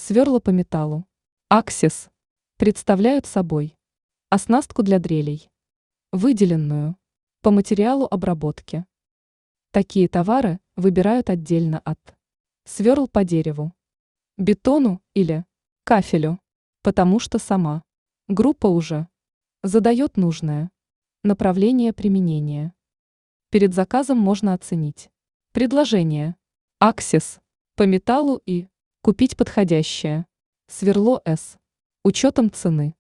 Сверла по металлу. Аксис представляют собой оснастку для дрелей, выделенную по материалу обработки. Такие товары выбирают отдельно от сверл по дереву, бетону или кафелю, потому что сама группа уже задает нужное направление применения. Перед заказом можно оценить предложение Аксис по металлу и купить подходящее сверло с учетом цены.